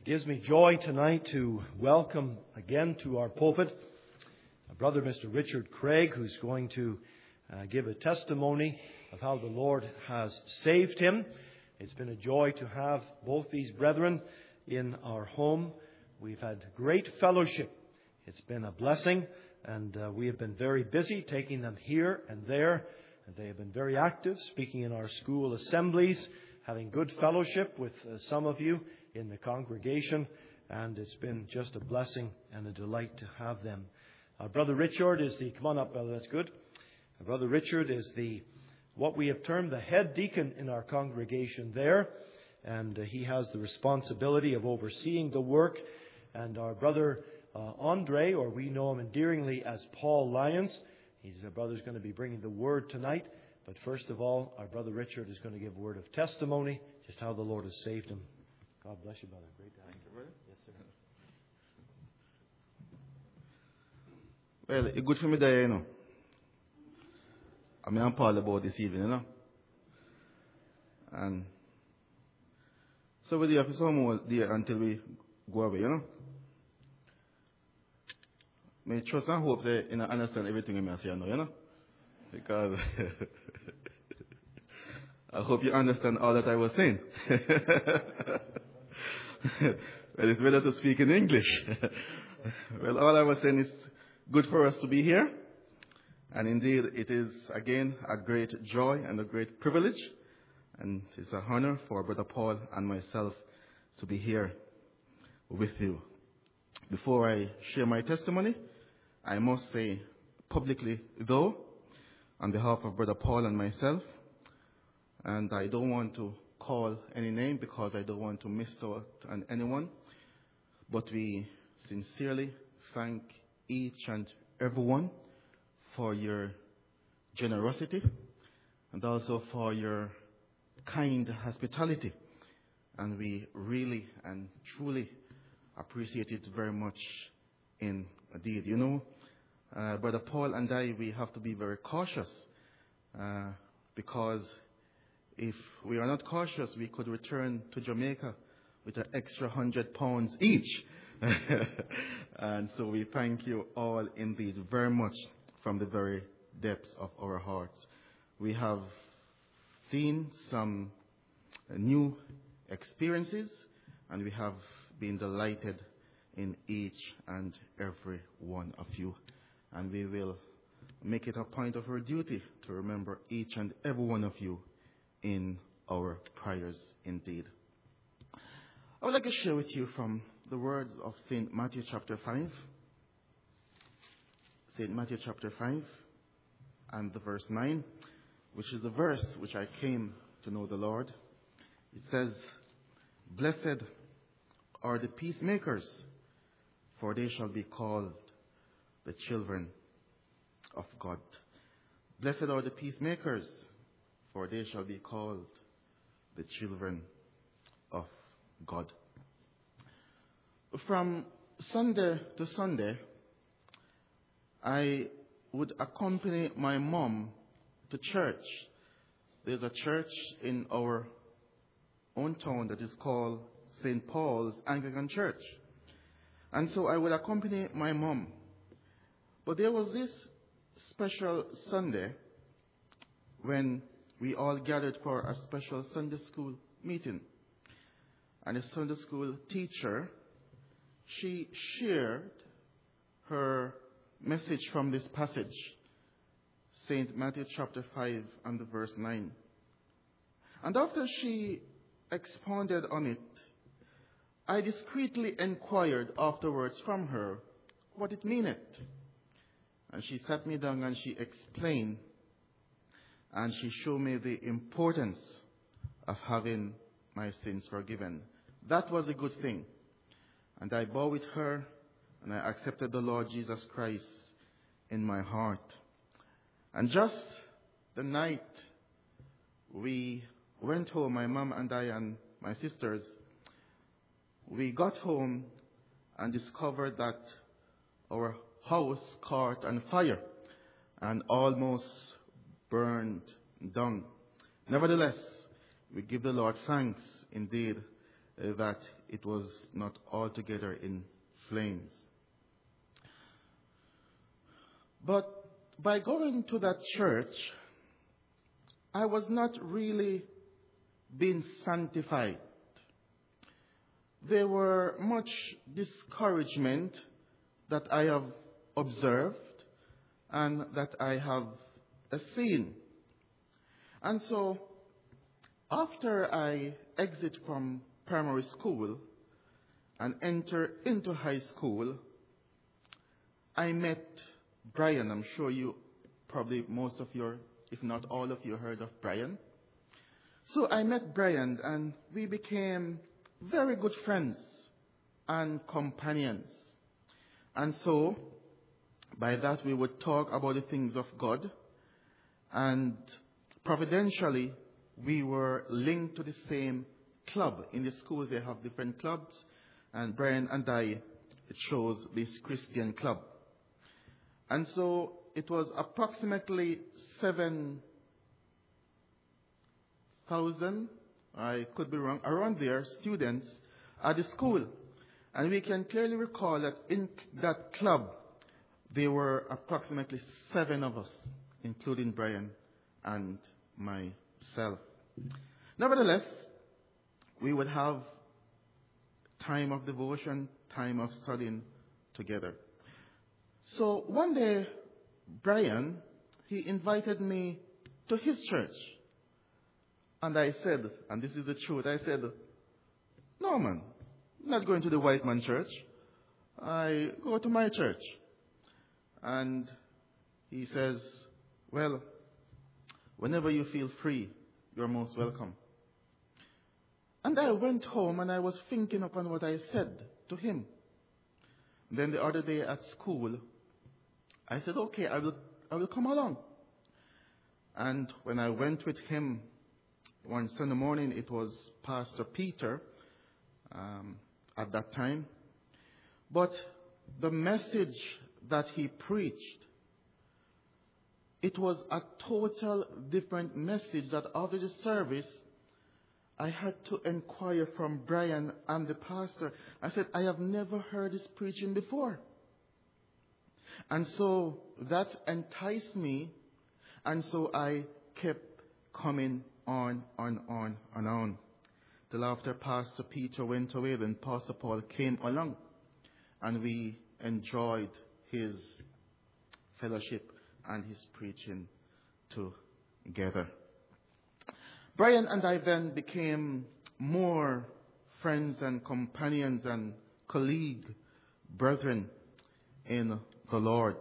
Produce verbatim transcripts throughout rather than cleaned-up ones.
gives me joy tonight to welcome again to our pulpit a brother, Mister Richard Craig, who's going to uh, give a testimony of how the Lord has saved him. It's been a joy to have both these brethren in our home. We've had great fellowship. It's been a blessing, and uh, we have been very busy taking them here and there. And they have been very active, speaking in our school assemblies, having good fellowship with uh, some of you in the congregation, and it's been just a blessing and a delight to have them. Our brother Richard is the, come on up, brother, that's good. Our brother Richard is the, what we have termed the head deacon in our congregation there, and uh, he has the responsibility of overseeing the work. And our brother uh, Andre, or we know him endearingly as Paul Lyons, he's our brother's going to be bringing the word tonight. But first of all, our brother Richard is going to give a word of testimony, just how the Lord has saved him. God bless you, brother. Great to have you. Brother. Yes, sir. Well, it's good for me there, you know. I mean, I'm Paul about this evening, you know. And so we're there for some more there until we go away, you know. May trust and hope that you know, understand everything I say now, you know. Because I hope you understand all that I was saying. Well, it's better to speak in English. Well, all I was saying is good for us to be here. And indeed, it is, again, a great joy and a great privilege. And it's an honor for Brother Paul and myself to be here with you. Before I share my testimony, I must say publicly, though, on behalf of Brother Paul and myself, and I don't want to call any name because I don't want to miss out on anyone, but we sincerely thank each and everyone for your generosity and also for your kind hospitality. And we really and truly appreciate it very much indeed. You know, uh, Brother Paul and I, we have to be very cautious uh, because if we are not cautious, we could return to Jamaica with an extra hundred pounds each. And so we thank you all indeed very much from the very depths of our hearts. We have seen some new experiences, and we have been delighted in each and every one of you. And we will make it a point of our duty to remember each and every one of you in our prayers indeed. I would like to share with you from the words of Saint Matthew chapter five. Saint Matthew chapter five and the verse nine, which is the verse which I came to know the Lord. It says, "Blessed are the peacemakers, for they shall be called the children of God." Blessed are the peacemakers, for they shall be called the children of God. From Sunday to Sunday, I would accompany my mom to church. There's a church in our own town that is called Saint Paul's Anglican Church. And so I would accompany my mom. But there was this special Sunday when we all gathered for a special Sunday school meeting. And the Sunday school teacher, she shared her message from this passage, Saint Matthew chapter five and the verse nine. And after she expounded on it, I discreetly inquired afterwards from her what it meaneth. And she sat me down and she explained, and she showed me the importance of having my sins forgiven. That was a good thing. And I bowed with her, and I accepted the Lord Jesus Christ in my heart. And just the night we went home, my mom and I and my sisters, we got home and discovered that our house caught on fire and almost burned down. Nevertheless, we give the Lord thanks indeed uh, that it was not altogether in flames. But by going to that church, I was not really being sanctified. There were much discouragement that I have observed and that I have seen. And so, after I exit from primary school and enter into high school, I met Brian. I'm sure you, probably most of your, if not all of you, heard of Brian. So I met Brian and we became very good friends and companions. And so, by that we would talk about the things of God. And providentially, we were linked to the same club. In the schools they have different clubs. And Brian and I chose this Christian club. And so it was approximately seven thousand, I could be wrong, around there, students at the school. And we can clearly recall that in that club, there were approximately seven of us, including Brian and myself. Nevertheless, we would have time of devotion, time of studying together. So one day, Brian, he invited me to his church. And I said, and this is the truth, I said, no man, I'm not going to the white man church. I go to my church. And he says, well, whenever you feel free, you're most welcome. And I went home and I was thinking upon what I said to him. Then the other day at school, I said, okay, I will, I will come along. And when I went with him one Sunday morning, it was Pastor Peter um, at that time. But the message that he preached, it was a total different message that after the service, I had to inquire from Brian and the pastor. I said, I have never heard this preaching before. And so that enticed me, and so I kept coming on, on, on, and on. Till after Pastor Peter went away, then Pastor Paul came along, and we enjoyed his fellowship and his preaching together. Brian and I then became more friends and companions and colleague brethren in the Lord.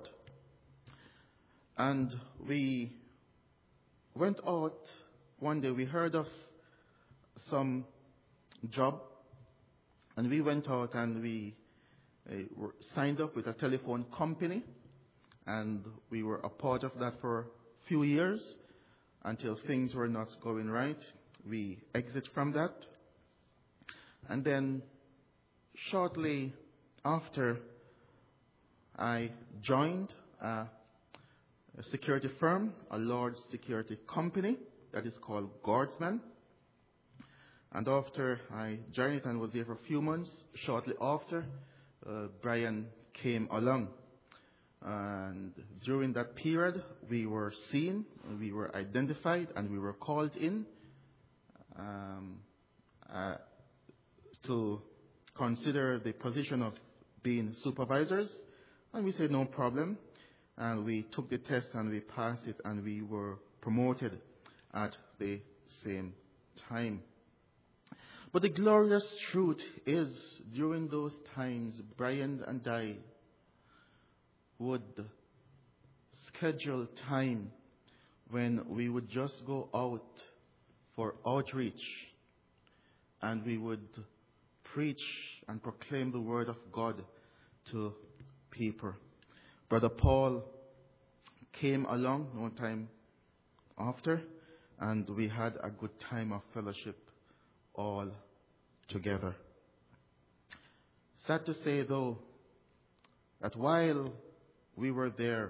And we went out one day. We heard of some job, and we went out and we uh, were signed up with a telephone company, and we were a part of that for a few years until things were not going right. We exit from that, and then shortly after, I joined a, a security firm, a large security company that is called Guardsman. And after I joined it and was there for a few months, shortly after, uh, Brian came along. And during that period, we were seen, we were identified, and we were called in um, uh, to consider the position of being supervisors. And we said, no problem. And we took the test and we passed it, and we were promoted at the same time. But the glorious truth is, during those times, Brian and I would schedule time when we would just go out for outreach, and we would preach and proclaim the word of God to people. Brother Paul came along one time after, and we had a good time of fellowship all together. Sad to say, though, that while we were there,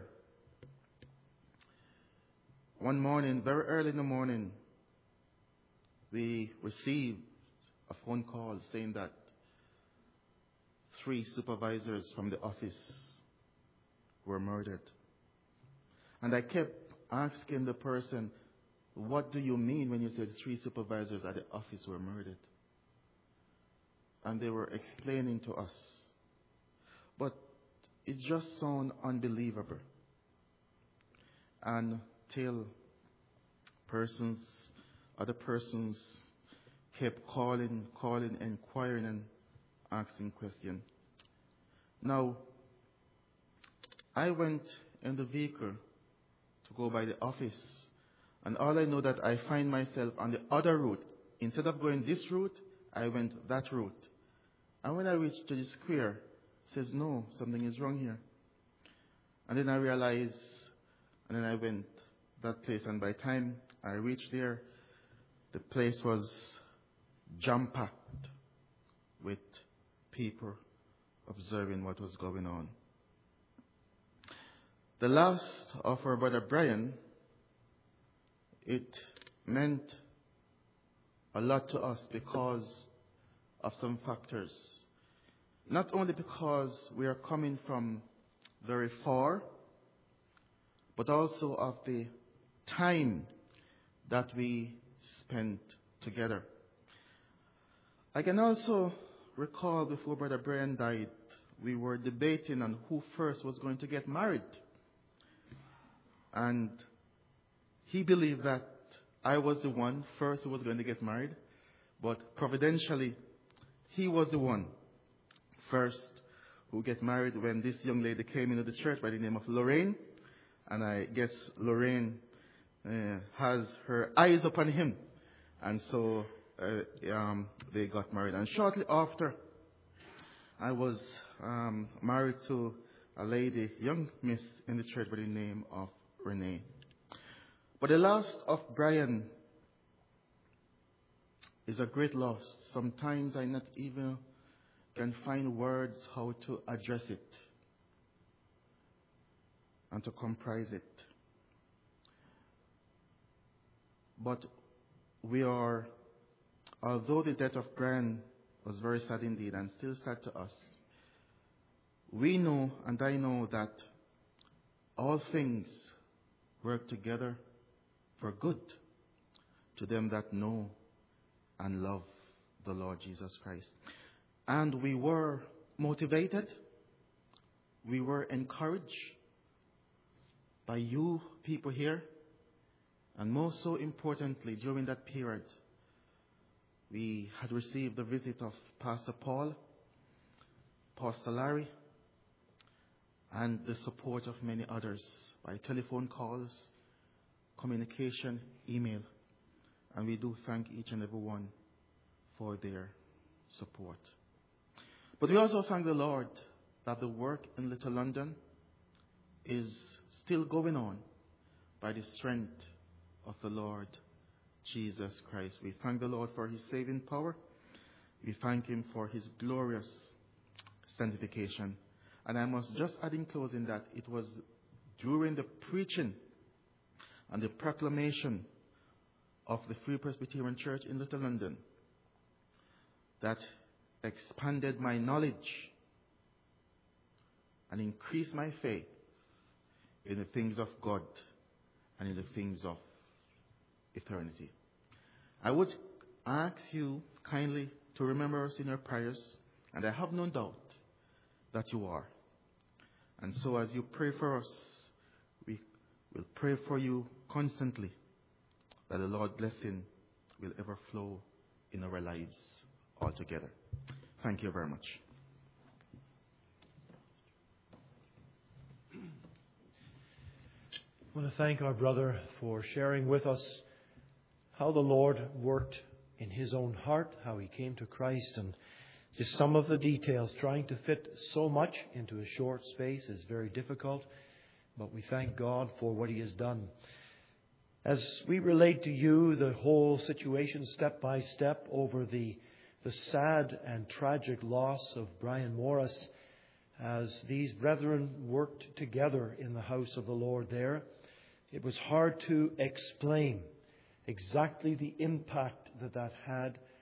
one morning, very early in the morning, we received a phone call saying that three supervisors from the office were murdered. And I kept asking the person, what do you mean when you said three supervisors at the office were murdered? And they were explaining to us. But it just sounded unbelievable. Until persons, other persons kept calling, calling, inquiring, and asking questions. Now, I went in the vehicle to go by the office, and all I know that I find myself on the other route. Instead of going this route, I went that route. And when I reached to the square, it says, no, something is wrong here. And then I realized, and then I went that place, and by the time I reached there, the place was jam-packed with people observing what was going on. The last of our brother Brian, it meant a lot to us because of some factors. Not only because we are coming from very far, but also of the time that we spent together. I can also recall before Brother Brian died, we were debating on who first was going to get married. And he believed that I was the one first who was going to get married, but providentially, he was the one first who get married when this young lady came into the church by the name of Lorraine. And I guess Lorraine uh, has her eyes upon him. And so uh, um, they got married. And shortly after, I was um, married to a lady, young miss in the church by the name of Renee. But the loss of Brian is a great loss. Sometimes I not even can find words how to address it and to comprise it. But we are, although the death of Brian was very sad indeed and still sad to us, we know, and I know, that all things work together for good to them that know and love the Lord Jesus Christ. And we were motivated, we were encouraged by you people here, and most so importantly, during that period, we had received the visit of Pastor Paul, Pastor Larry, and the support of many others by telephone calls, communication, email. And we do thank each and every one for their support. But we also thank the Lord that the work in Little London is still going on by the strength of the Lord Jesus Christ. We thank the Lord for his saving power. We thank him for his glorious sanctification. And I must just add in closing that it was during the preaching and the proclamation of the Free Presbyterian Church in Little London that expanded my knowledge and increased my faith in the things of God and in the things of eternity. I would ask you kindly to remember us in your prayers, and I have no doubt that you are. And so as you pray for us, we will pray for you constantly, that the Lord's blessing will ever flow in our lives altogether. Thank you very much. I want to thank our brother for sharing with us how the Lord worked in his own heart, how he came to Christ, and just some of the details. Trying to fit so much into a short space is very difficult, but we thank God for what he has done. As we relate to you the whole situation step by step over the, the sad and tragic loss of Brian Morris, as these brethren worked together in the house of the Lord there, it was hard to explain exactly the impact that that had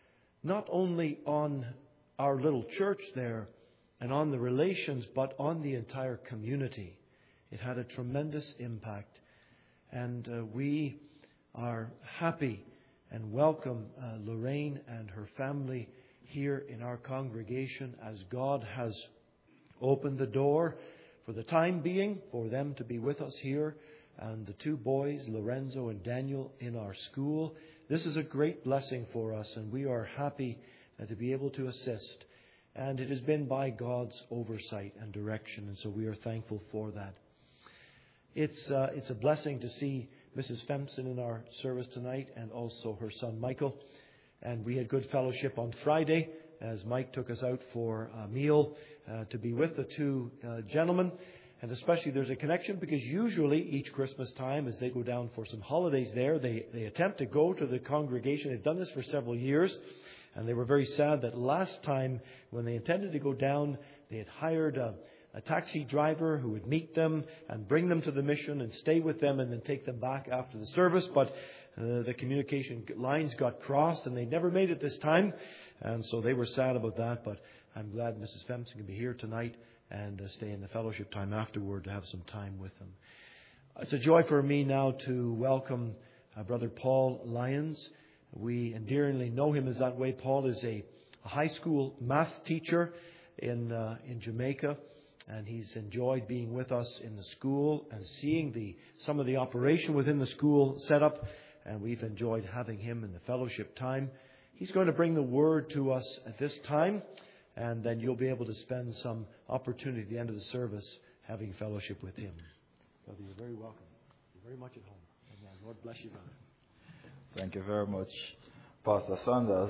not only on our little church there and on the relations, but on the entire community. It had a tremendous impact. And uh, we are happy and welcome uh, Lorraine and her family here in our congregation, as God has opened the door for the time being for them to be with us here, and the two boys, Lorenzo and Daniel, in our school. This is a great blessing for us, and we are happy uh, to be able to assist. And it has been by God's oversight and direction, and so we are thankful for that. It's uh, it's a blessing to see Missus Fempson in our service tonight, and also her son Michael. And we had good fellowship on Friday as Mike took us out for a meal uh, to be with the two uh, gentlemen. And especially there's a connection, because usually each Christmas time, as they go down for some holidays there, they, they attempt to go to the congregation. They've done this for several years, and they were very sad that last time when they intended to go down, they had hired a, a taxi driver who would meet them and bring them to the mission and stay with them and then take them back after the service. But uh, the communication lines got crossed and they never made it this time. And so they were sad about that. But I'm glad Missus Fempson can be here tonight and uh, stay in the fellowship time afterward to have some time with them. It's a joy for me now to welcome uh, Brother Paul Lyons. We endearingly know him as that way. Paul is a, a high school math teacher in uh, in Jamaica, and he's enjoyed being with us in the school and seeing the some of the operation within the school set up, and we've enjoyed having him in the fellowship time. He's going to bring the word to us at this time, and then you'll be able to spend some opportunity at the end of the service having fellowship with him. Brother, you're very welcome. You're very much at home. Amen. Lord bless you, brother. Thank you very much, Pastor Sanders.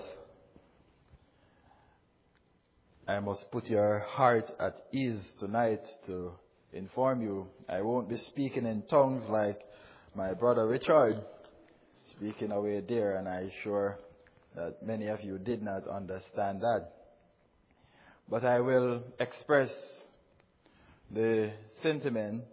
I must put your heart at ease tonight to inform you I won't be speaking in tongues like my brother Richard, speaking away there, and I'm sure that many of you did not understand that. But I will express the sentiment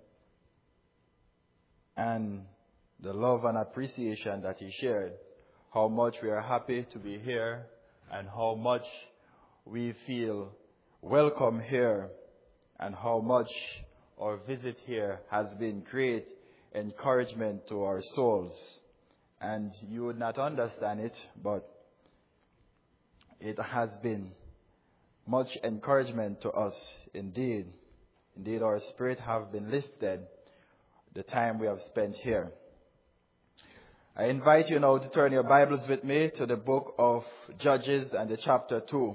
and the love and appreciation that he shared, how much we are happy to be here and how much we feel welcome here and how much our visit here has been great encouragement to our souls. And you would not understand it, but it has been much encouragement to us indeed. Indeed, our spirit have been lifted the time we have spent here. I invite you now to turn your Bibles with me to the book of Judges and the chapter two.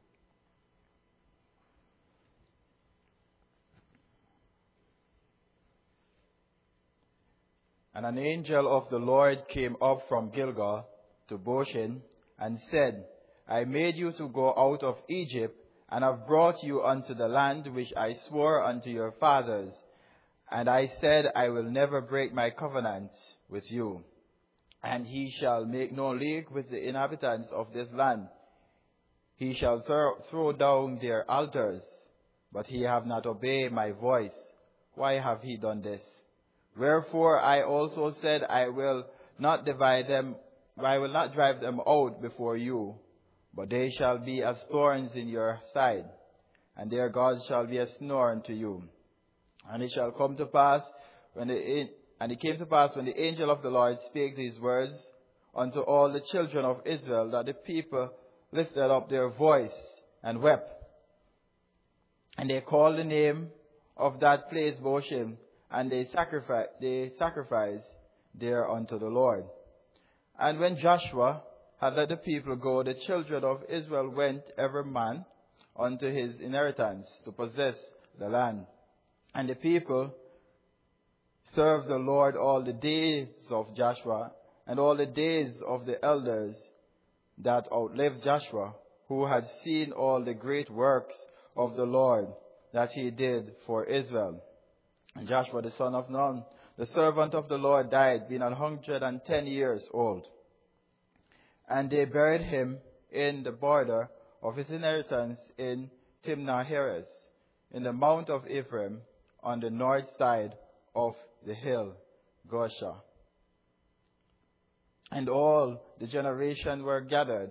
And an angel of the Lord came up from Gilgal to Goshen and said, I made you to go out of Egypt and have brought you unto the land which I swore unto your fathers. And I said, I will never break my covenant with you. And he shall make no league with the inhabitants of this land. He shall throw, throw down their altars, but he have not obeyed my voice. Why have he done this? Wherefore I also said, I will not divide them, I will not drive them out before you, but they shall be as thorns in your side, and their gods shall be a snare unto you. And it shall come to pass when the And it came to pass when the angel of the Lord spake these words unto all the children of Israel, that the people lifted up their voice and wept. And they called the name of that place Goshen, and they sacrificed, they sacrificed there unto the Lord. And when Joshua had let the people go, the children of Israel went every man unto his inheritance to possess the land. And the people served the Lord all the days of Joshua and all the days of the elders that outlived Joshua, who had seen all the great works of the Lord that he did for Israel. And Joshua the son of Nun, the servant of the Lord, died, being a hundred and ten years old. And they buried him in the border of his inheritance in Timnah-Heres, in the mount of Ephraim, on the north side of the hill Gosha. And all the generation were gathered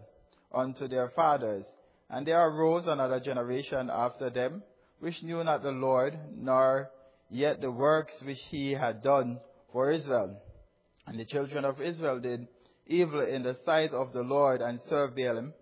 unto their fathers. And there arose another generation after them, which knew not the Lord, nor yet the works which he had done for Israel. And the children of Israel did evil in the sight of the Lord, and served Baalim.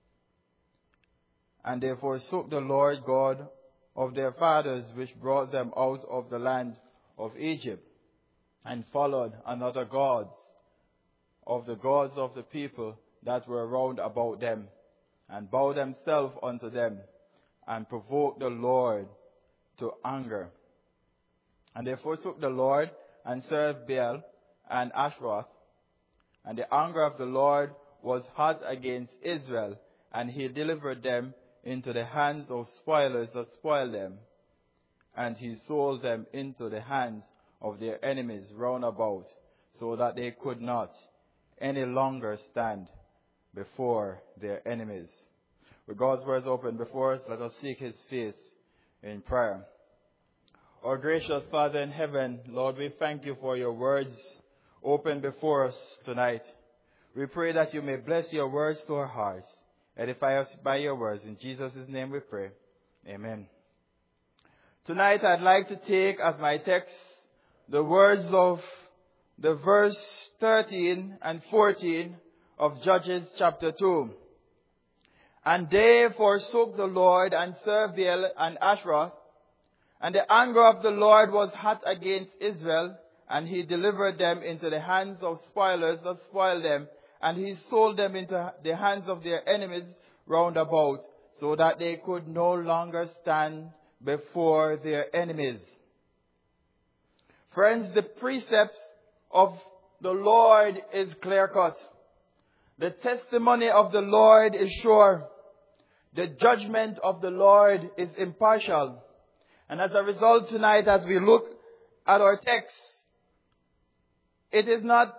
And they forsook the Lord God of their fathers, which brought them out of the land of Egypt, and followed another gods of the gods of the people that were round about them, and bowed themselves unto them, and provoked the Lord to anger. And they forsook the Lord, and served Baal and Ashtaroth. And the anger of the Lord was hot against Israel, and he delivered them into the hands of spoilers that spoiled them, and he sold them into the hands of their enemies round about, so that they could not any longer stand before their enemies. With God's words open before us, let us seek his face in prayer. Our gracious Father in heaven, Lord, we thank you for your words open before us tonight. We pray that you may bless your words to our hearts. Edify us by your words. In Jesus' name we pray. Amen. Tonight I'd like to take as my text the words of the verse thirteen and fourteen of Judges chapter two. And they forsook the Lord and served Baal and Ashtaroth. And the anger of the Lord was hot against Israel, and he delivered them into the hands of spoilers that spoiled them, and he sold them into the hands of their enemies round about, so that they could no longer stand before their enemies. Friends, the precepts of the Lord is clear-cut. The testimony of the Lord is sure. The judgment of the Lord is impartial. And as a result tonight, as we look at our text, it is not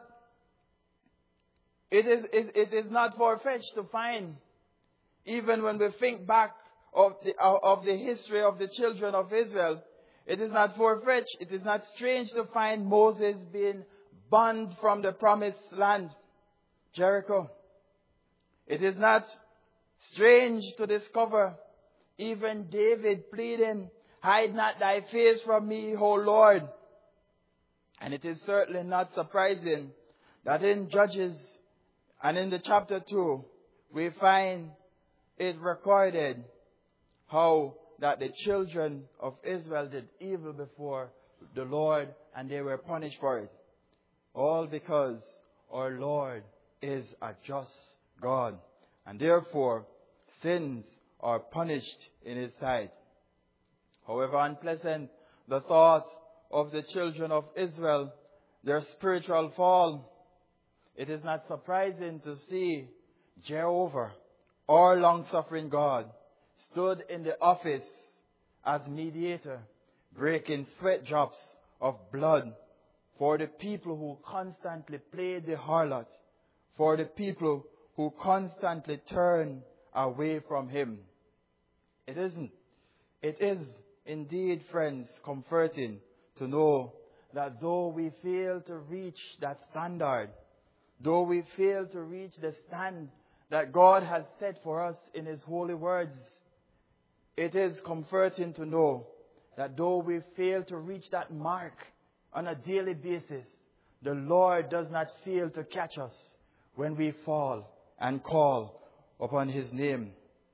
It is, it, it is not far-fetched to find, even when we think back of the, of the history of the children of Israel, it is not far-fetched, it is not strange to find Moses being banned from the promised land, Jericho. It is not strange to discover even David pleading, "Hide not thy face from me, O Lord." And it is certainly not surprising that in Judges and in the chapter two, we find it recorded how that the children of Israel did evil before the Lord, and they were punished for it. All because our Lord is a just God, and therefore sins are punished in his sight. However unpleasant the thought of the children of Israel, their spiritual fall, it is not surprising to see Jehovah, our long-suffering God, stood in the office as mediator, breaking sweat drops of blood for the people who constantly played the harlot, for the people who constantly turned away from him. It isn't. It is indeed, friends, comforting to know that though we fail to reach that standard, though we fail to reach the stand that God has set for us in his holy words, it is comforting to know that though we fail to reach that mark on a daily basis, the Lord does not fail to catch us when we fall and call upon his name.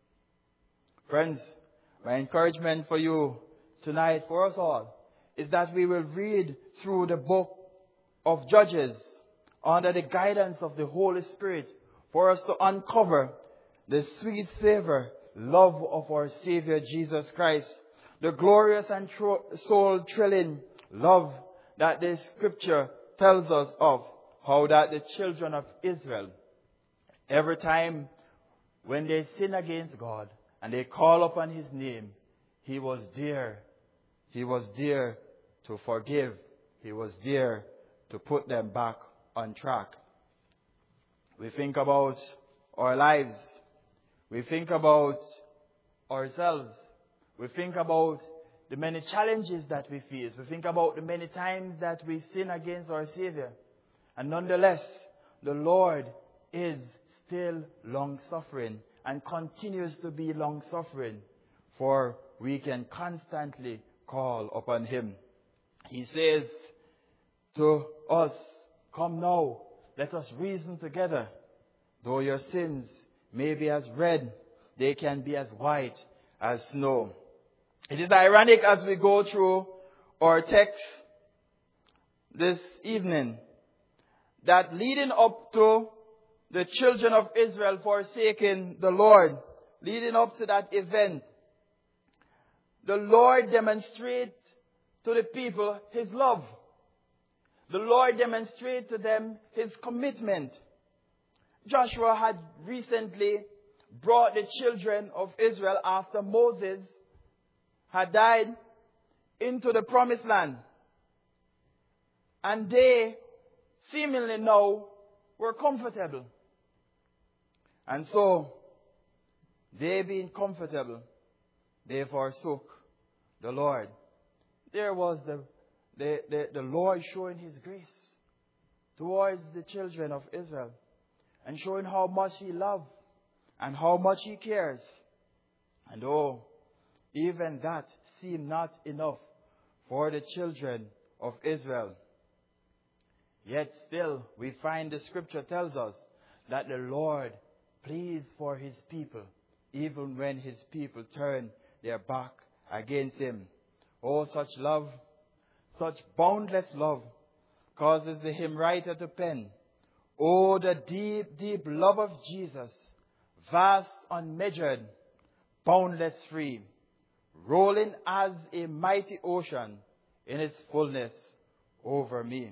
Friends, my encouragement for you tonight, for us all, is that we will read through the book of Judges under the guidance of the Holy Spirit for us to uncover the sweet savor, love of our Savior Jesus Christ, the glorious and tro- soul-thrilling love that the Scripture tells us of, how that the children of Israel, every time when they sin against God and they call upon his name, he was there. He was there to forgive. He was there to put them back on track. We think about our lives. We think about ourselves. We think about the many challenges that we face. We think about the many times that we sin against our Savior. And nonetheless, the Lord is still long-suffering and continues to be long-suffering, for we can constantly call upon Him. He says to us, "Come now, let us reason together. Though your sins may be as red, they can be as white as snow." It is ironic as we go through our text this evening that leading up to the children of Israel forsaking the Lord, leading up to that event, the Lord demonstrates to the people His love. The Lord demonstrates to them His commitment. Joshua had recently brought the children of Israel, after Moses had died, into the promised land. And they seemingly now were comfortable. And so, they being comfortable, they forsook the Lord. There was the, the, the, the Lord showing His grace towards the children of Israel, and showing how much He loves and how much He cares. And oh, even that seemed not enough for the children of Israel. Yet still, we find the scripture tells us that the Lord pleads for His people, even when His people turn their back against Him. Oh, such love, such boundless love, causes the hymn writer to pen, "Oh, the deep, deep love of Jesus, vast, unmeasured, boundless, free, rolling as a mighty ocean in its fullness over me."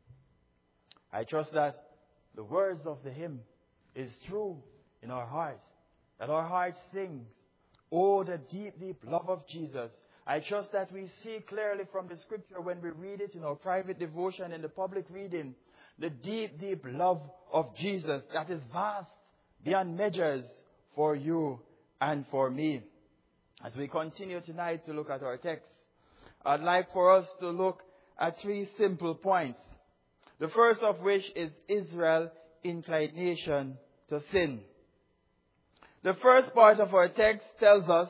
I trust that the words of the hymn is true in our hearts, that our hearts sing, "Oh, the deep, deep love of Jesus." I trust that we see clearly from the scripture when we read it in our private devotion, in the public reading, the deep, deep love of Jesus that is vast beyond measures for you and for me. As we continue tonight to look at our text, I'd like for us to look at three simple points. The first of which is Israel's inclination to sin. The first part of our text tells us,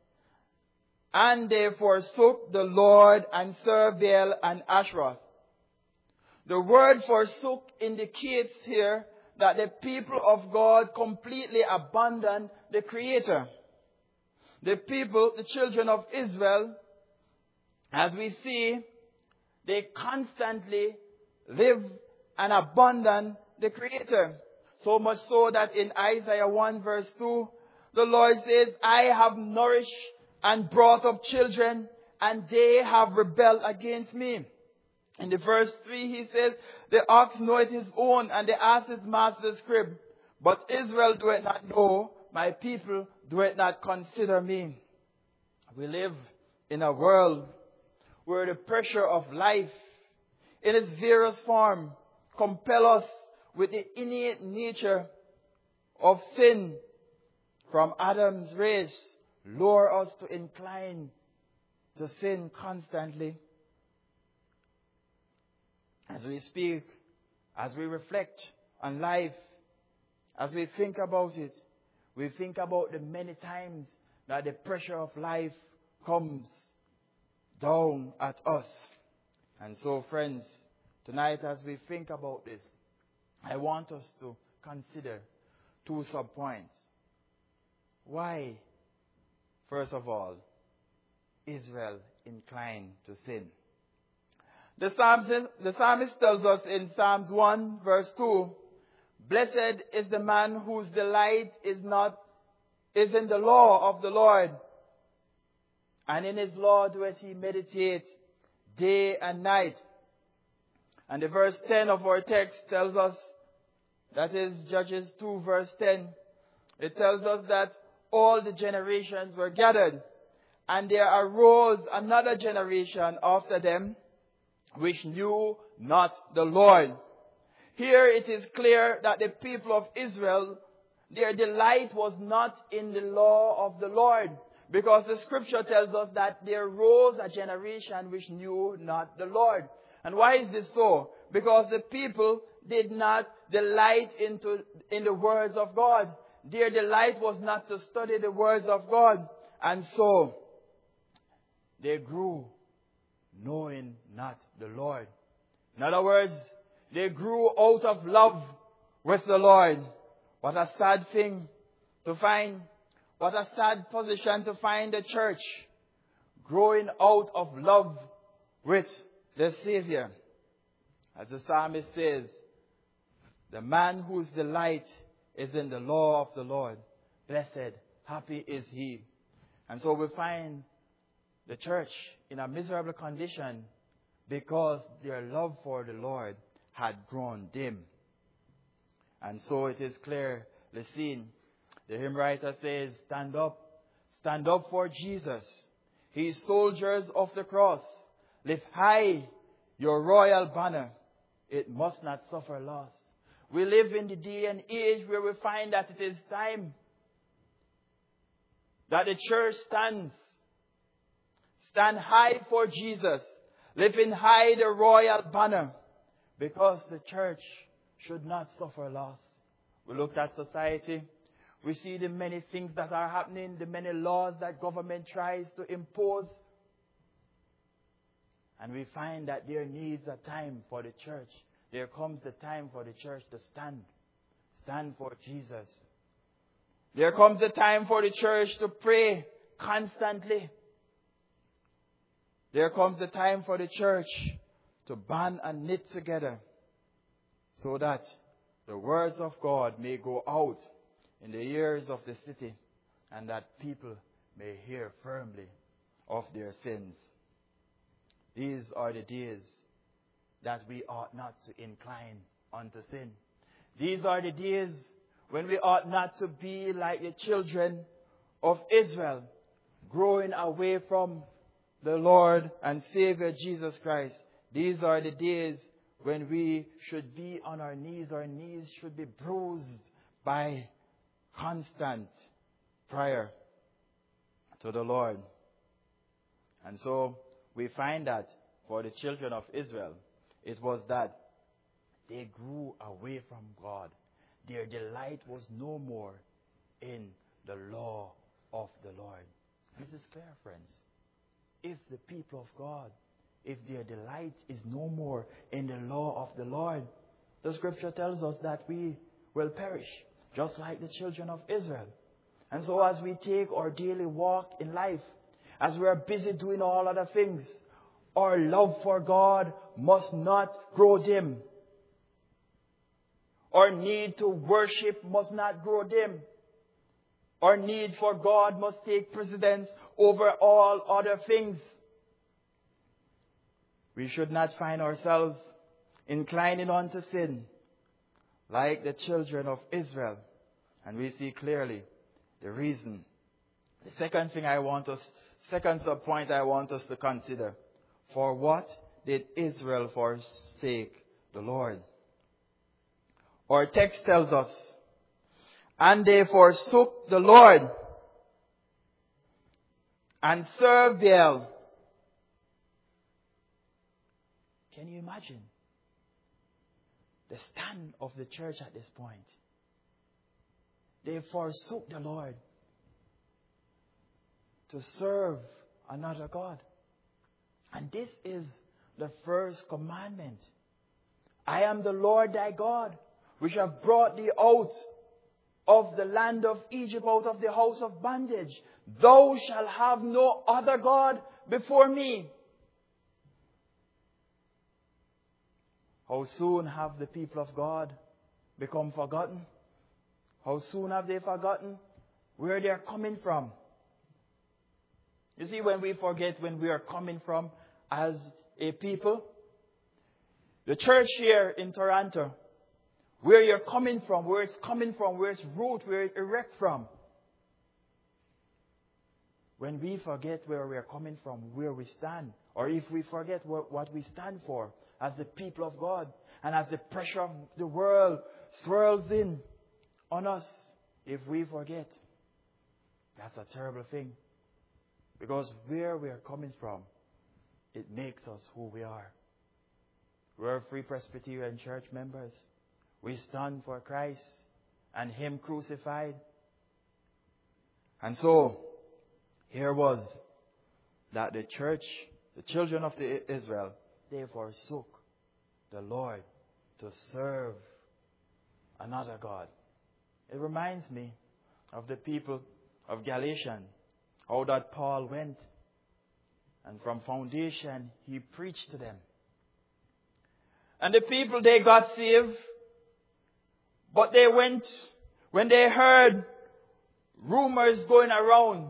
"And they forsook the Lord and served Baal and Asherah." The word forsook indicates here that the people of God completely abandoned the Creator. The people, the children of Israel, as we see, they constantly live and abandon the Creator. So much so that in Isaiah one verse two, the Lord says, "I have nourished and brought up children, and they have rebelled against me." In the verse three, He says, "The ox knoweth his own, and the ass his master's crib. But Israel doeth not know, my people doeth not consider me." We live in a world where the pressure of life in its various form compel us with the innate nature of sin from Adam's race, lure us to incline to sin constantly. As we speak, as we reflect on life, as we think about it, we think about the many times that the pressure of life comes down at us. And so, friends, tonight as we think about this, I want us to consider two sub-points. Why, first of all, Israel inclined to sin? The psalmist, the psalmist tells us in Psalms one verse two, "Blessed is the man whose delight is not is in the law of the Lord, and in His law doeth he meditate day and night." And the verse ten of our text tells us, that is Judges two verse ten, it tells us that all the generations were gathered, and there arose another generation after them, which knew not the Lord. Here it is clear that the people of Israel, their delight was not in the law of the Lord, because the scripture tells us that there arose a generation which knew not the Lord. And why is this so? Because the people did not delight into, in the words of God. Their delight was not to study the words of God. And so, they grew knowing not the Lord. In other words, they grew out of love with the Lord. What a sad thing to find. What a sad position to find the church growing out of love with the Savior. As the psalmist says, the man whose delight is in the law of the Lord, blessed, happy is he. And so we find the church in a miserable condition because their love for the Lord had grown dim. And so it is clearly seen. The hymn writer says, stand up, stand up for Jesus. He soldiers of the cross. Lift high your royal banner. It must not suffer loss. We live in the day and age where we find that it is time that the church stands. Stand high for Jesus. Lifting high the royal banner. Because the church should not suffer loss. We looked at society. We see the many things that are happening, the many laws that government tries to impose. And we find that there needs a time for the church. There comes the time for the church to stand. Stand for Jesus. There comes the time for the church to pray constantly. There comes the time for the church to band and knit together so that the words of God may go out in the ears of the city and that people may hear firmly of their sins. These are the days that we ought not to incline unto sin. These are the days when we ought not to be like the children of Israel, growing away from the Lord and Savior Jesus Christ. These are the days when we should be on our knees. Our knees should be bruised by constant prayer to the Lord. And so we find that for the children of Israel, it was that they grew away from God. Their delight was no more in the law of the Lord. This is clear, friends. If the people of God, if their delight is no more in the law of the Lord, the scripture tells us that we will perish, just like the children of Israel. And so as we take our daily walk in life, as we are busy doing all other things, our love for God must not grow dim. Our need to worship must not grow dim. Our need for God must take precedence over all other things. We should not find ourselves inclining unto sin like the children of Israel. And we see clearly the reason. The second thing I want us, second point I want us to consider. For what did Israel forsake the Lord? Our text tells us, and they forsook the Lord and served Baal. Can you imagine the stand of the church at this point? They forsook the Lord to serve another God. And this is the first commandment. I am the Lord thy God, which have brought thee out of the land of Egypt, out of the house of bondage. Thou shalt have no other God before me. How soon have the people of God become forgotten? How soon have they forgotten where they are coming from? You see, when we forget when we are coming from as a people, the church here in Toronto, where you're coming from, where it's coming from, where it's root, where it's erect from. When we forget where we are coming from, where we stand, or if we forget what, what we stand for as the people of God, and as the pressure of the world swirls in on us, if we forget, that's a terrible thing. Because where we are coming from, it makes us who we are. We're Free Presbyterian Church members. We stand for Christ and Him crucified. And so, here was that the church, the children of the Israel, they forsook the Lord to serve another God. It reminds me of the people of Galatians, how that Paul went and from foundation he preached to them. And the people, they got saved, but they went, when they heard rumors going around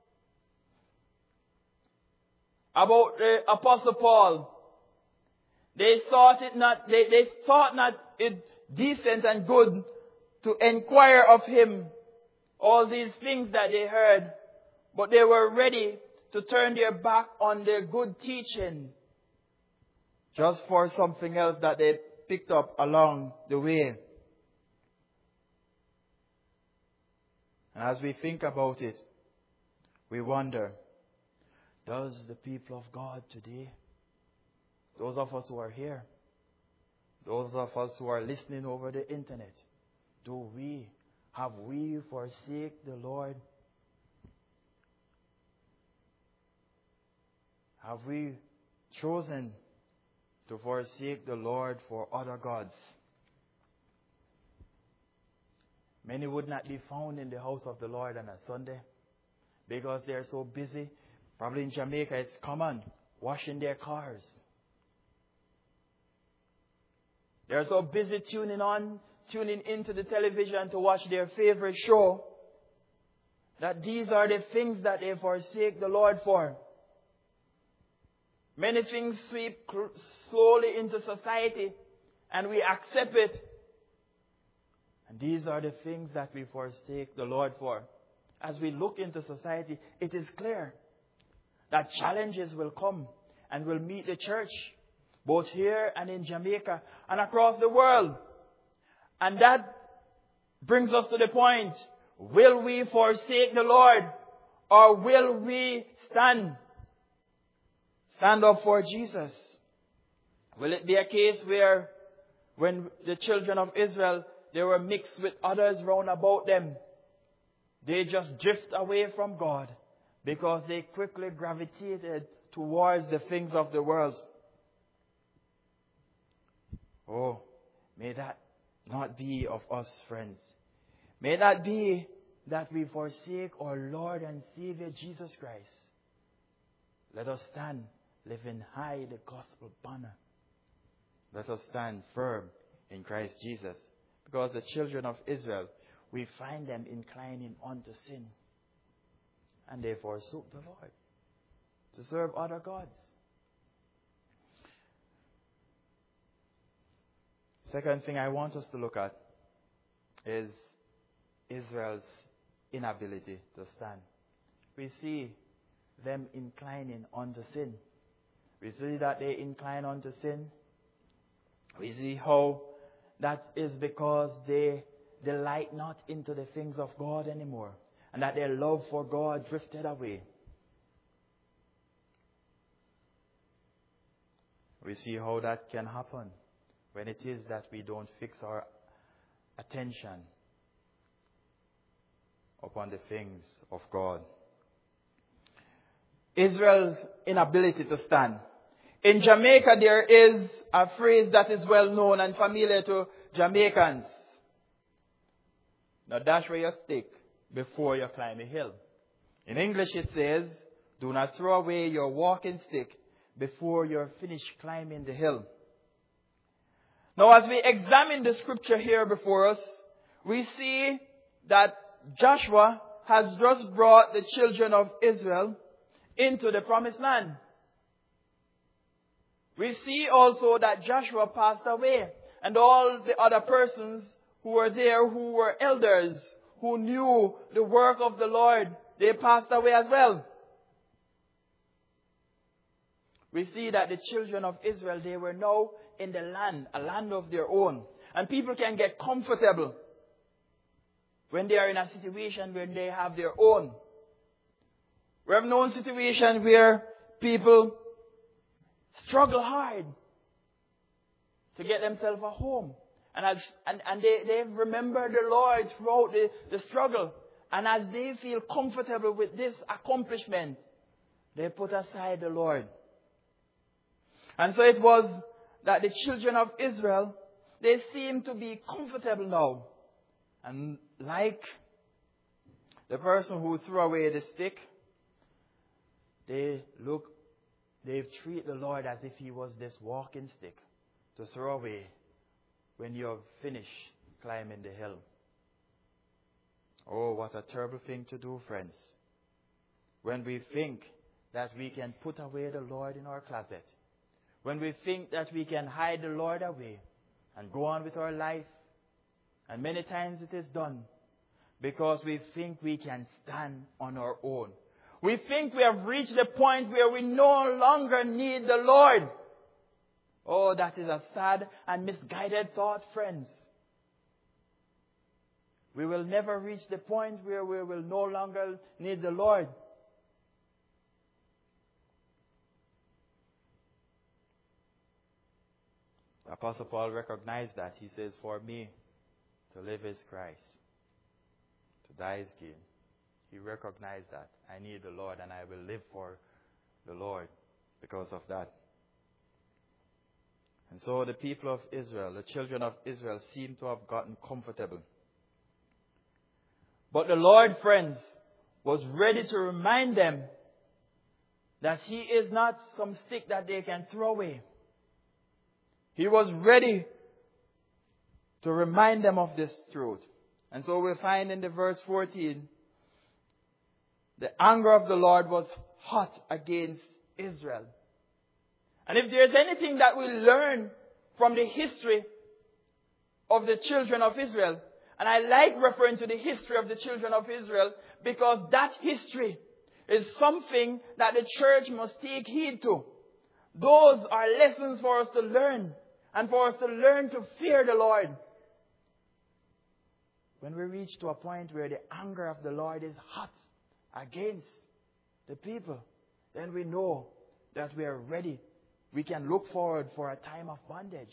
about the Apostle Paul, they thought it not, they, they thought not it decent and good to inquire of him all these things that they heard, but they were ready to turn their back on their good teaching just for something else that they picked up along the way. And as we think about it, we wonder, does the people of God today, those of us who are here, those of us who are listening over the internet, do we, have we forsake the Lord? Have we chosen to forsake the Lord for other gods? Many would not be found in the house of the Lord on a Sunday because they are so busy. Probably in Jamaica it's common, washing their cars. They are so busy tuning on, tuning into the television to watch their favorite show, that these are the things that they forsake the Lord for. Many things sweep cl- slowly into society and we accept it. And these are the things that we forsake the Lord for. As we look into society, it is clear that challenges will come and will meet the church, both here and in Jamaica and across the world. And that brings us to the point, will we forsake the Lord or will we stand? Stand up for Jesus? Will it be a case where when the children of Israel, they were mixed with others round about them, they just drift away from God because they quickly gravitated towards the things of the world? Oh, may that not be of us, friends. May that be that we forsake our Lord and Savior Jesus Christ. Let us stand, living high the gospel banner. Let us stand firm in Christ Jesus. Because the children of Israel, we find them inclining unto sin. And they forsook the Lord to serve other gods. Second thing I want us to look at is Israel's inability to stand. We see them inclining unto sin. We see that they incline unto sin. We see how that is because they delight not into the things of God anymore, and that their love for God drifted away. We see how that can happen when it is that we don't fix our attention upon the things of God. Israel's inability to stand. In Jamaica, there is a phrase that is well known and familiar to Jamaicans. Now dash where your stick before you climb a hill. In English it says, do not throw away your walking stick before you're finished climbing the hill. Now as we examine the scripture here before us, we see that Joshua has just brought the children of Israel into the promised land. We see also that Joshua passed away, and all the other persons who were there, who were elders, who knew the work of the Lord, they passed away as well. We see that the children of Israel, they were now in the land, a land of their own. And people can get comfortable when they are in a situation where they have their own. We have known situations where people struggle hard to get themselves a home. And as and, and they, they remember the Lord throughout the, the struggle. And as they feel comfortable with this accomplishment, they put aside the Lord. And so it was that the children of Israel, they seem to be comfortable now. And like the person who threw away the stick, they look, they treat the Lord as if he was this walking stick to throw away when you have finished climbing the hill. Oh, what a terrible thing to do, friends. When we think that we can put away the Lord in our closet. When we think that we can hide the Lord away and go on with our life. And many times it is done because we think we can stand on our own. We think we have reached the point where we no longer need the Lord. Oh, that is a sad and misguided thought, friends. We will never reach the point where we will no longer need the Lord. Apostle Paul recognized that. He says, for me, to live is Christ. To die is gain. He recognized that. I need the Lord and I will live for the Lord because of that. And so the people of Israel, the children of Israel, seem to have gotten comfortable. But the Lord, friends, was ready to remind them that He is not some stick that they can throw away. He was ready to remind them of this truth. And so we find in the verse fourteen, the anger of the Lord was hot against Israel. And if there's anything that we learn from the history of the children of Israel, and I like referring to the history of the children of Israel because that history is something that the church must take heed to. Those are lessons for us to learn and for us to learn to fear the Lord. When we reach to a point where the anger of the Lord is hot against the people, then we know that we are ready. We can look forward for a time of bondage.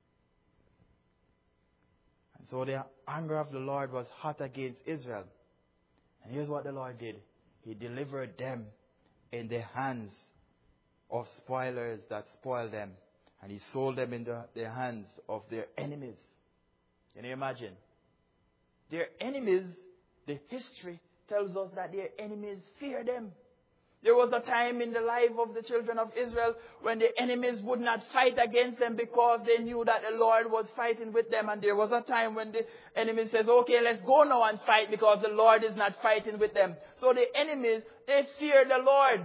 And so the anger of the Lord was hot against Israel. And here's what the Lord did. He delivered them in the hands of spoilers that spoiled them. And He sold them in the, the hands of their enemies. Can you imagine? Their enemies, the history tells us that their enemies fear them. There was a time in the life of the children of Israel when the enemies would not fight against them because they knew that the Lord was fighting with them. And there was a time when the enemy says, okay, let's go now and fight because the Lord is not fighting with them. So the enemies, they fear the Lord.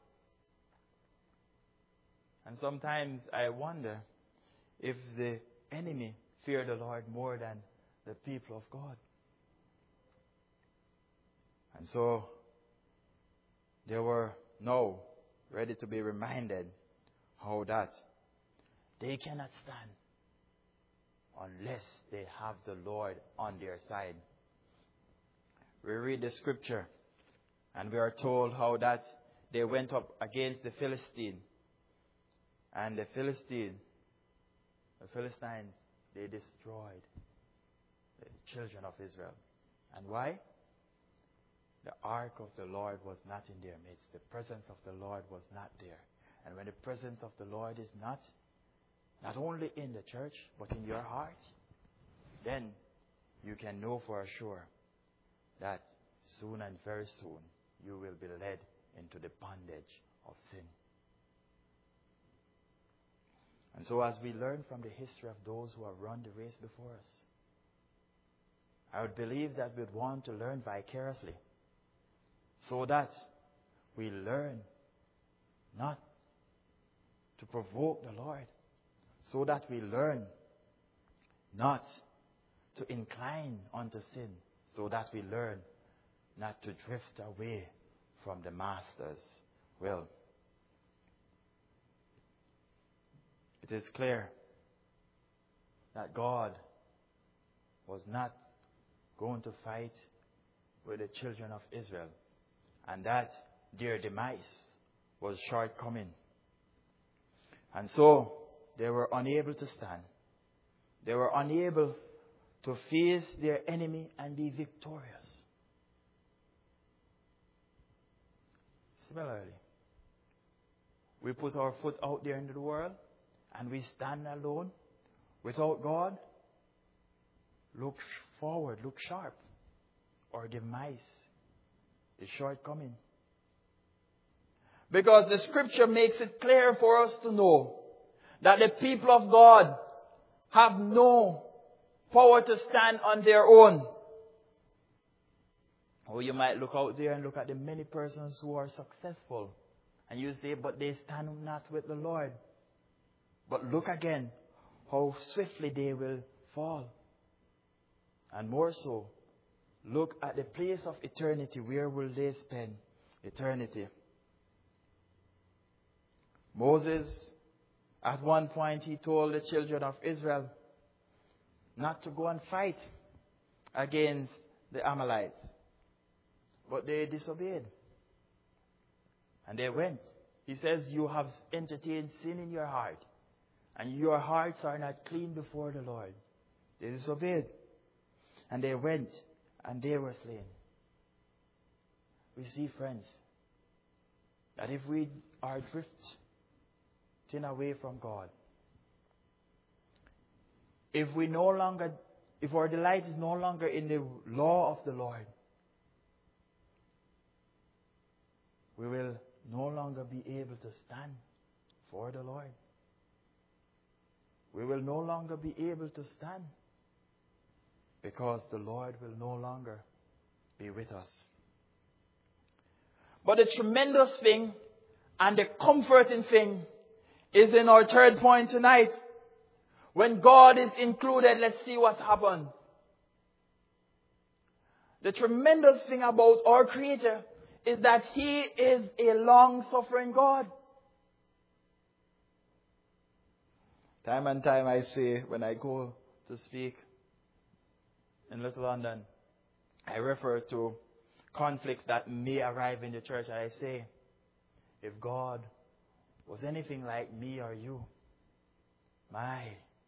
And sometimes I wonder if the enemy fear the Lord more than the people of God. And so they were now ready to be reminded how that they cannot stand unless they have the Lord on their side. We read the scripture and we are told how that they went up against the Philistine. And the Philistine, the Philistines, they destroyed the children of Israel. And why? The ark of the Lord was not in their midst. The presence of the Lord was not there. And when the presence of the Lord is not, not only in the church, but in your heart, then you can know for sure that soon and very soon you will be led into the bondage of sin. And so as we learn from the history of those who have run the race before us, I would believe that we'd want to learn vicariously so that we learn not to provoke the Lord, so that we learn not to incline unto sin, so that we learn not to drift away from the Master's will. It is clear that God was not going to fight with the children of Israel, and that their demise was shortcoming. And so they were unable to stand. They were unable to face their enemy and be victorious. Similarly, we put our foot out there into the world and we stand alone without God. Look forward, look sharp. Our demise is shortcoming. Because the scripture makes it clear for us to know that the people of God have no power to stand on their own. Or you might look out there and look at the many persons who are successful. And you say, but they stand not with the Lord. But look again, how swiftly they will fall. And more so, look at the place of eternity. Where will they spend eternity? Moses, at one point, he told the children of Israel not to go and fight against the Amalekites. But they disobeyed. And they went. He says, you have entertained sin in your heart. And your hearts are not clean before the Lord. They disobeyed. And they went. And they were slain. We see, friends, that if we are drifting away from God, if we no longer, if our delight is no longer in the law of the Lord, we will no longer be able to stand for the Lord. We will no longer be able to stand because the Lord will no longer be with us. But the tremendous thing and the comforting thing is in our third point tonight. When God is included, let's see what's happened. The tremendous thing about our Creator is that He is a long-suffering God. Time and time I say, when I go to speak in Little London, I refer to conflicts that may arrive in the church. And I say, if God was anything like me or you, my,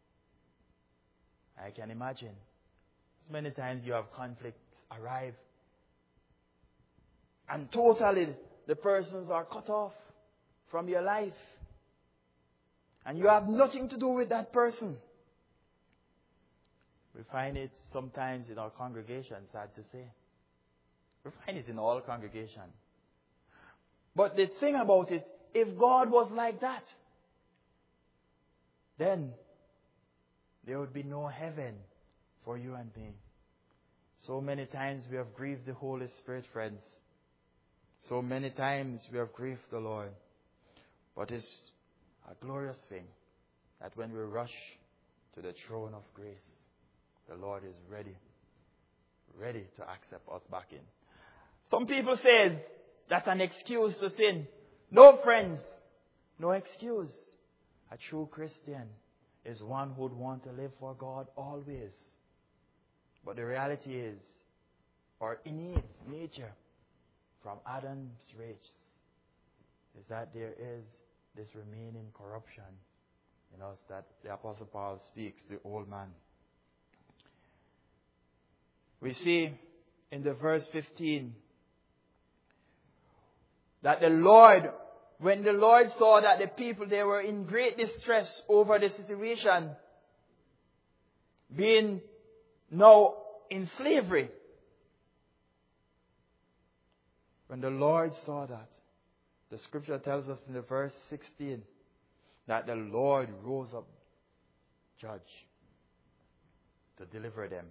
I can imagine as many times you have conflicts arrive and totally the persons are cut off from your life. And you have nothing to do with that person. We find it sometimes in our congregation, sad to say. We find it in all congregations. But the thing about it, if God was like that, then there would be no heaven for you and me. So many times we have grieved the Holy Spirit, friends. So many times we have grieved the Lord. But it's a glorious thing that when we rush to the throne of grace, the Lord is ready, ready to accept us back in. Some people say that's an excuse to sin. No, friends, no excuse. A true Christian is one who would want to live for God always. But the reality is, our innate nature from Adam's race is that there is this remaining corruption in us that the Apostle Paul speaks, the old man. We see in the verse fifteen that the Lord, when the Lord saw that the people, they were in great distress over the situation, being now in slavery. When the Lord saw that, the scripture tells us in the verse sixteen that the Lord rose up judge to deliver them.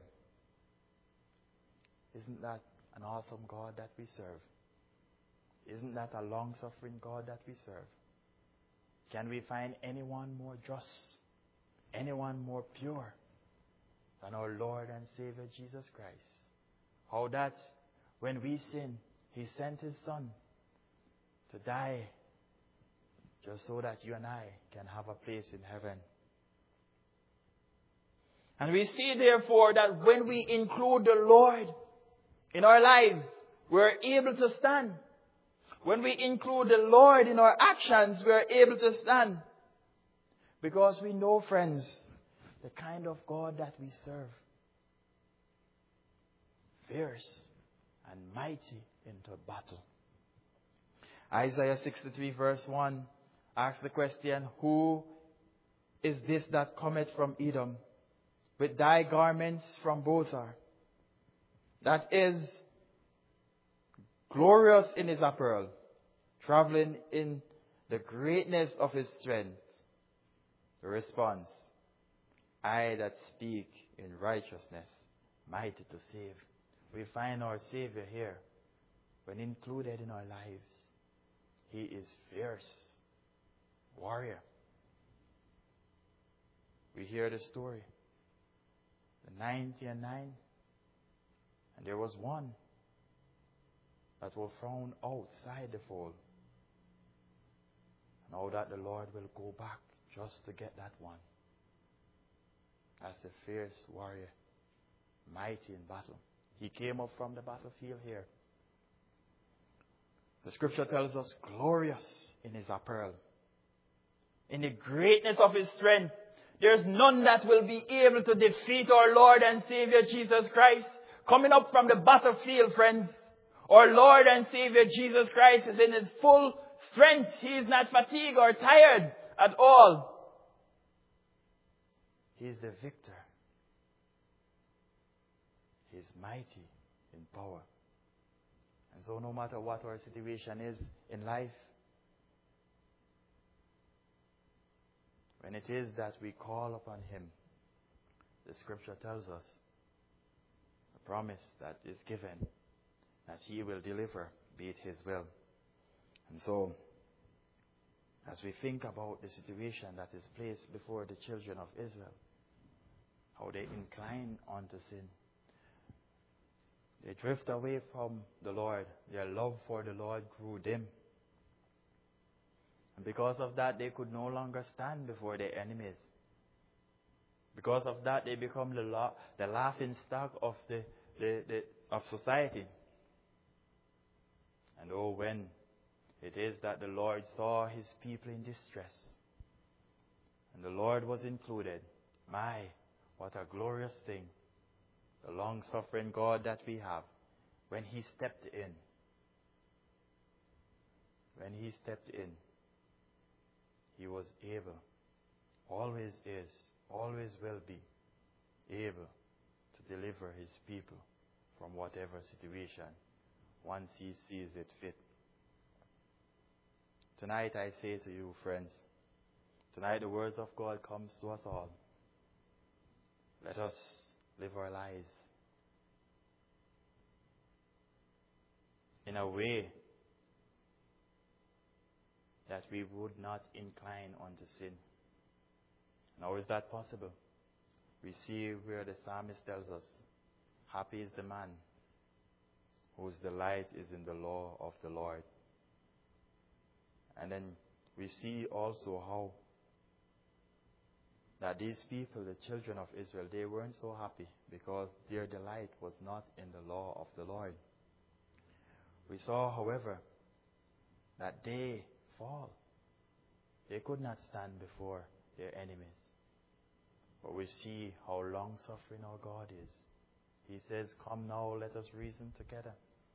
Isn't that an awesome God that we serve? Isn't that a long-suffering God that we serve? Can we find anyone more just, anyone more pure than our Lord and Savior Jesus Christ? How that when we sin, He sent His Son to die just so that you and I can have a place in heaven. And we see therefore that when we include the Lord in our lives, we're able to stand. When we include the Lord in our actions, we're able to stand. Because we know, friends, the kind of God that we serve. Fierce and mighty into battle. Isaiah sixty-three verse one asks the question, who is this that cometh from Edom, with thy garments from Bozrah, that is glorious in his apparel, traveling in the greatness of his strength? The response, I that speak in righteousness, mighty to save. We find our Savior here. When included in our lives, he is fierce, warrior. We hear the story. The ninety and nine. And there was one that was found outside the fold. Now that the Lord will go back just to get that one. As the fierce warrior, mighty in battle. He came up from the battlefield here. The scripture tells us, glorious in his apparel, in the greatness of his strength. There's none that will be able to defeat our Lord and Savior Jesus Christ. Coming up from the battlefield, friends, our Lord and Savior Jesus Christ is in his full strength. He is not fatigued or tired at all. He is the victor. He is mighty in power. And so no matter what our situation is in life, when it is that we call upon him, the scripture tells us the promise that is given, that he will deliver, be it his will. And so, as we think about the situation that is placed before the children of Israel, how they incline unto sin, they drift away from the Lord. Their love for the Lord grew dim. And because of that, they could no longer stand before their enemies. Because of that, they become the, la- the laughing stock of the, the, the of society. And oh, when it is that the Lord saw his people in distress, and the Lord was included, my, what a glorious thing. The long-suffering God that we have, when he stepped in, when he stepped in, he was able, always is, always will be, able to deliver his people from whatever situation once he sees it fit. Tonight I say to you, friends, tonight the words of God comes to us all. Let us live our lives in a way that we would not incline unto sin. Now, is that possible? We see where the psalmist tells us, happy is the man whose delight is in the law of the Lord. And then we see also how that these people, the children of Israel, they weren't so happy because their delight was not in the law of the Lord. We saw, however, that they fall. They could not stand before their enemies. But we see how long-suffering our God is. He says, come now, let us reason together.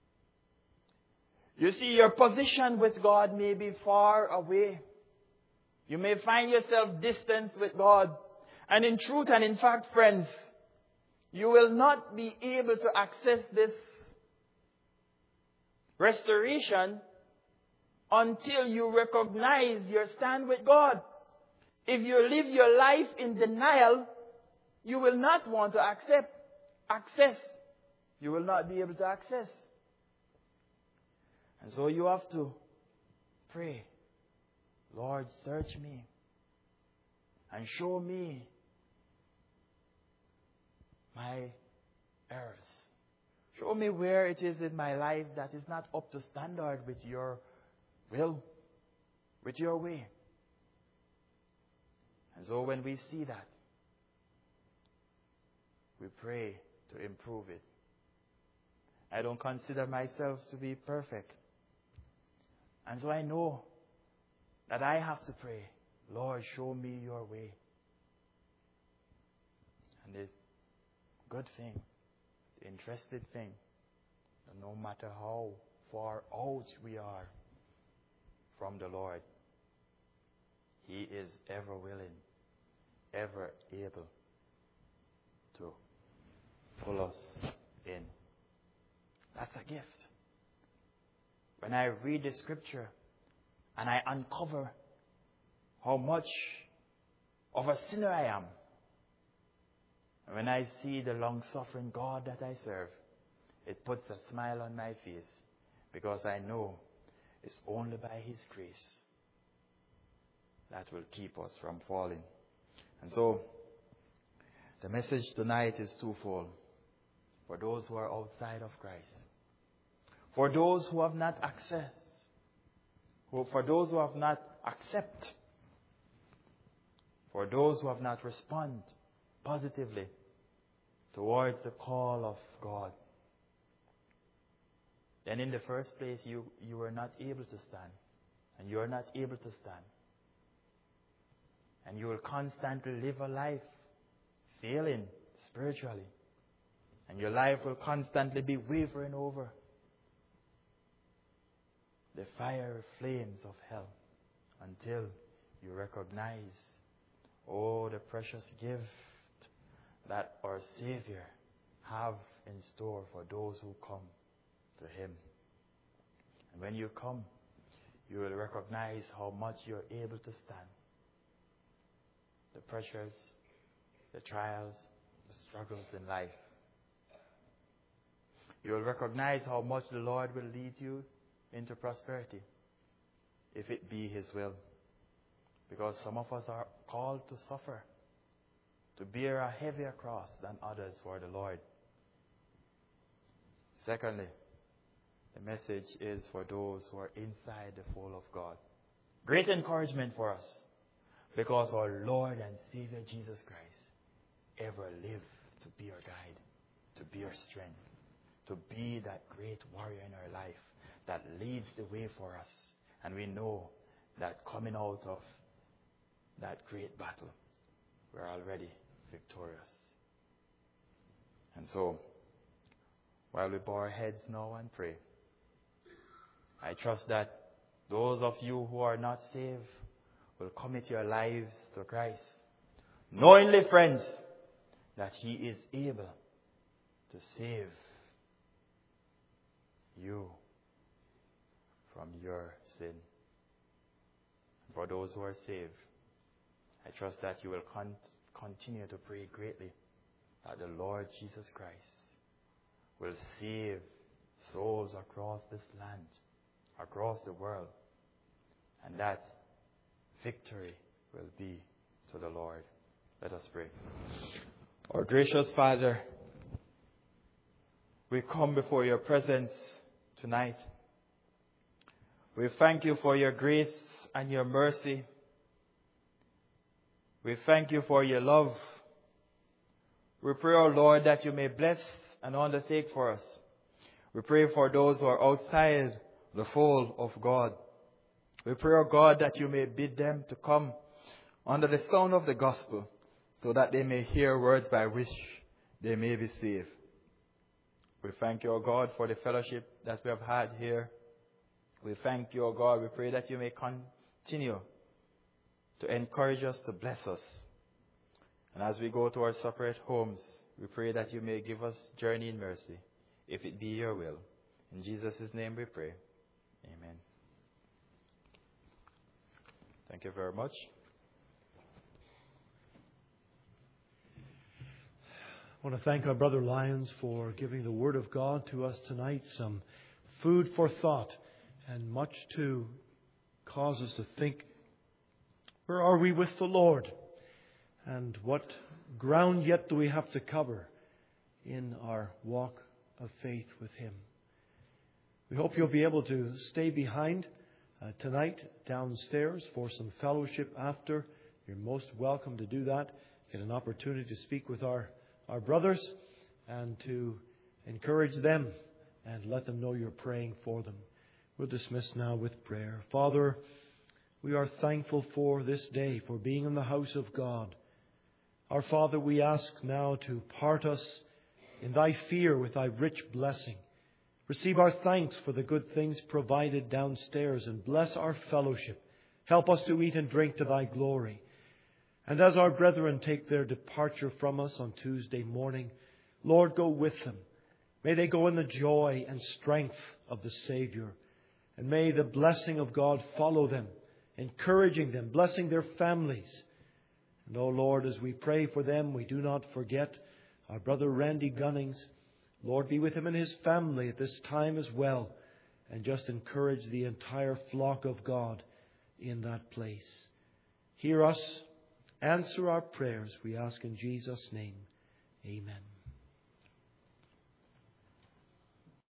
You see, your position with God may be far away. You may find yourself distant with God. And in truth and in fact, friends, you will not be able to access this restoration until you recognize your stand with God. If you live your life in denial, you will not want to accept access. You will not be able to access. And so you have to pray, Lord, search me and show me my errors. Show me where it is in my life that is not up to standard with your will, with your way. And so when we see that, we pray to improve it. I don't consider myself to be perfect. And so I know that I have to pray, Lord, show me your way. And the good thing, the interested thing, that no matter how far out we are from the Lord, He is ever willing, ever able to pull us in. That's a gift. When I read the scripture and I uncover how much of a sinner I am, and when I see the long-suffering God that I serve, it puts a smile on my face, because I know it's only by His grace that will keep us from falling. And so, the message tonight is twofold. For those who are outside of Christ, for those who have not access, for those who have not accept, for those who have not respond positively towards the call of God, then in the first place you, you are not able to stand. And you are not able to stand. And you will constantly live a life failing spiritually. And your life will constantly be wavering over the fiery flames of hell until you recognize, oh, the precious gift that our Savior have in store for those who come to Him. And when you come, you will recognize how much you're able to stand. The pressures, the trials, the struggles in life. You will recognize how much the Lord will lead you into prosperity, if it be His will. Because some of us are called to suffer, to bear a heavier cross than others for the Lord. Secondly, the message is for those who are inside the fold of God. Great encouragement for us, because our Lord and Savior Jesus Christ ever lived to be our guide, to be our strength, to be that great warrior in our life that leads the way for us. And we know that coming out of that great battle, we're already victorious. And so, while we bow our heads now and pray, I trust that those of you who are not saved will commit your lives to Christ, knowingly, friends, that He is able to save you from your sin. For those who are saved, I trust that you will con- continue to pray greatly that the Lord Jesus Christ will save souls across this land, across the world, and that victory will be to the Lord. Let us pray. Our gracious Father, we come before your presence tonight. We thank you for your grace and your mercy. We thank you for your love. We pray, O Lord, that you may bless and undertake for us. We pray for those who are outside the fold of God. We pray, O God, that you may bid them to come under the sound of the gospel, so that they may hear words by which they may be saved. We thank you, O God, for the fellowship that we have had here. We thank you, O God. We pray that you may continue to encourage us, to bless us. And as we go to our separate homes, we pray that you may give us journey in mercy, if it be your will. In Jesus' name we pray. Amen. Thank you very much. I want to thank our brother Lyons for giving the Word of God to us tonight. Some food for thought and much to cause us to think, where are we with the Lord? And what ground yet do we have to cover in our walk of faith with Him? We hope you'll be able to stay behind uh, tonight downstairs for some fellowship after. You're most welcome to do that. Get an opportunity to speak with our our brothers and to encourage them and let them know you're praying for them. We'll dismiss now with prayer. Father, we are thankful for this day, for being in the house of God. Our Father, we ask now to part us in Thy fear with Thy rich blessing. Receive our thanks for the good things provided downstairs, and bless our fellowship. Help us to eat and drink to Thy glory. And as our brethren take their departure from us on Tuesday morning, Lord, go with them. May they go in the joy and strength of the Savior. And may the blessing of God follow them, encouraging them, blessing their families. And, oh Lord, as we pray for them, we do not forget our brother Randy Gunnings. Lord, be with him and his family at this time as well. And just encourage the entire flock of God in that place. Hear us. Answer our prayers, we ask in Jesus' name. Amen.